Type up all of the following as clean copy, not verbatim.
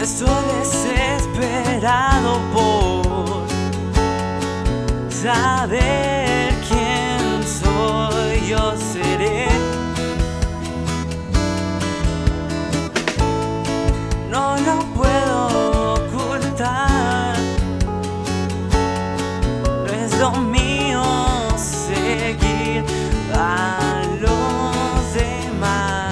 Estoy desesperado por saber quién soy, yo seré. No lo puedo ocultar, no es lo mío seguir a los demás.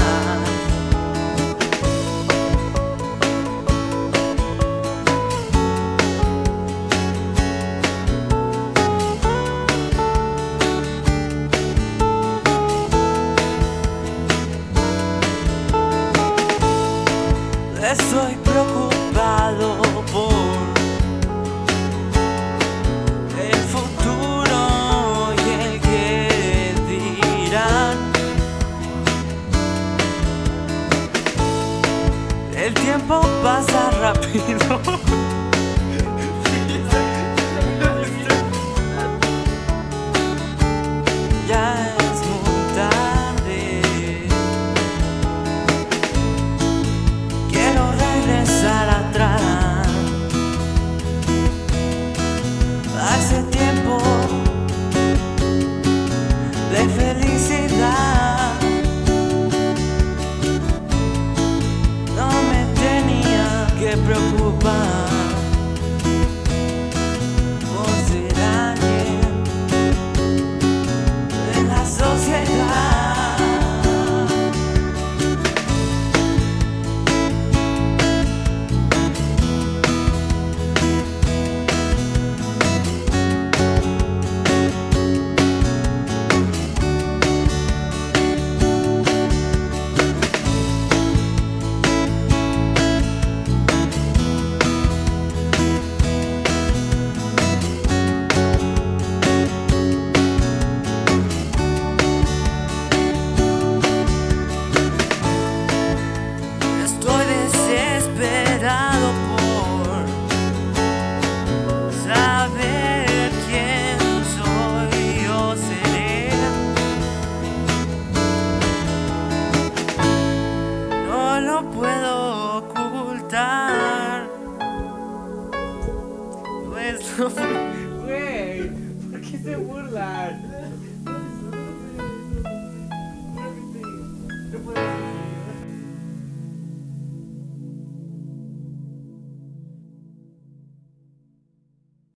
Estoy preocupado por el futuro y el que dirán. El tiempo pasa rápido. Ya es muy tarde. Quiero regresar atrás a ese tiempo de felicidad. No me tenía que preocupar por ser alguien de la sociedad. Estoy desesperado por saber quién soy, yo seré. No lo puedo ocultar, no es lo